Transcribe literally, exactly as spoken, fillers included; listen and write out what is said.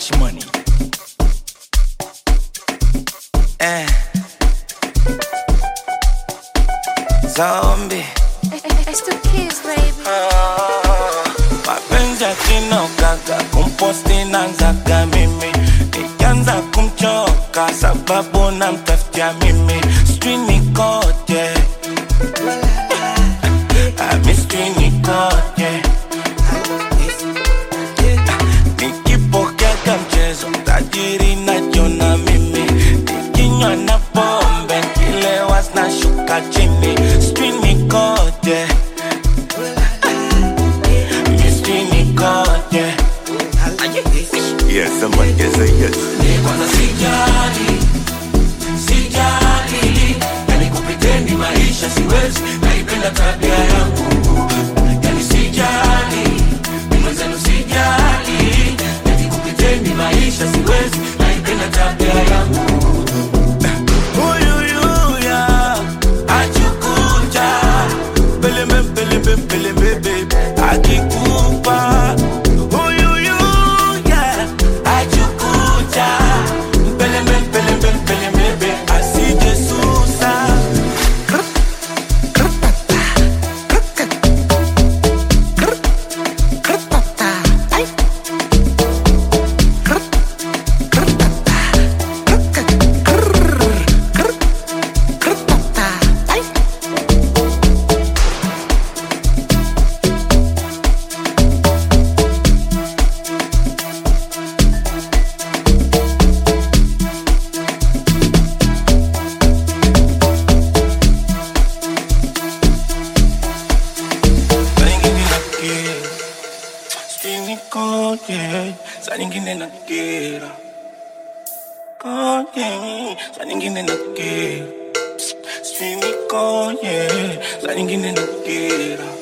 much money. Eh. Zombie. It's the kids, baby. Ah, mapenzi yakina ukaga kumposti nanzaga mimi. Nikianza kumchoka sababu namtafutia mimi. Sijui nikoje, mi sijui nikoje. Nikipokea mchezo tajiri najiona mimi. Nikinywa na pombe kilewa zinashuka chini. Sijui nikoje, mi sijui nikoje. Yes, somebody can say yes. Kwanza sijali, sijali, yani kupitendi maisha siwezi, naipenda tabia yangu. Yani sijali, mwenzenu sijali, yani kupitendi maisha siwezi, naipenda tabia yangu. Uyuyuya, achukucha, pelembe pelembe pelembe baby, akikupa. Uyuyuya, achukucha, pelembe pelembe pelembe baby, asije susa. Saa nyingine nakera, koje, saa nyingine nakera. Sijui nikoje, saa nyingine nakera.